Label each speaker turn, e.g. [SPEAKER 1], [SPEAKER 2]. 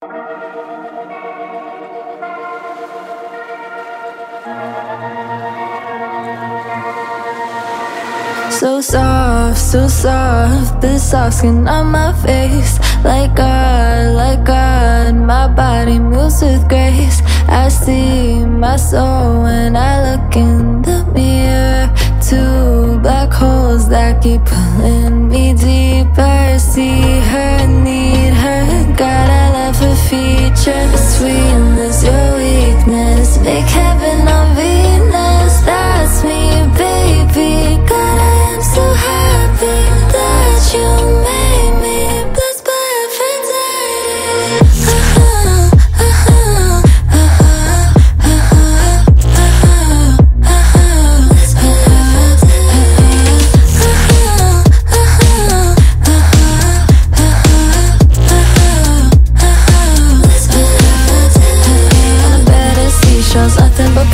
[SPEAKER 1] So soft, the soft skin on my face. Like God, my body moves with grace. I see my soul when I look in the mirror. Two black holes that keep pulling me deeper. See her, need her, gotta love her features. Sweetness, your weakness, make heaven on Venus. That's me, baby, God, I am so happy that you made me blessed by Aphrodite. Nothing but